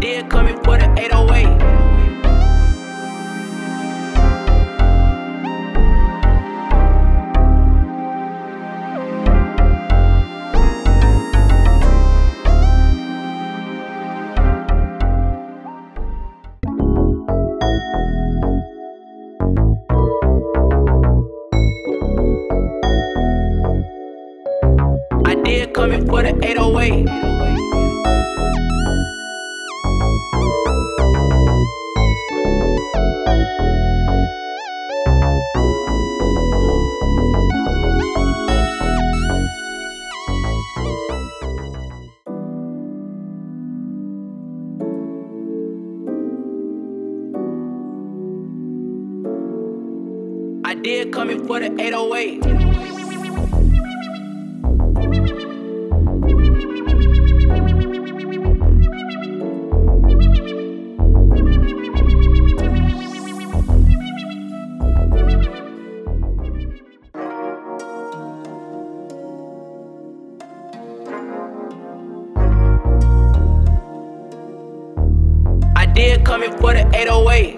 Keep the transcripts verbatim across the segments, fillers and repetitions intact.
did come in for the eight oh eight. I did come in for the eight oh eight. I did come in for the eight oh eight. I did come in for the eight oh eight.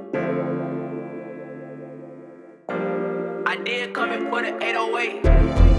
I did come in for the eight oh eight.